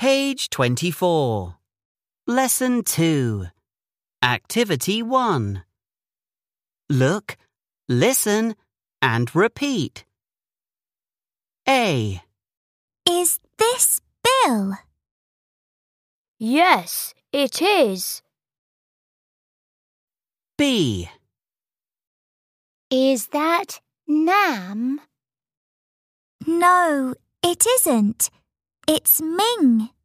Page 24. Lesson 2. Activity 1. Look, listen, and repeat. A. Is this Bill? Yes, it is. B. Is that Nam? No, it isn't. It's Ming.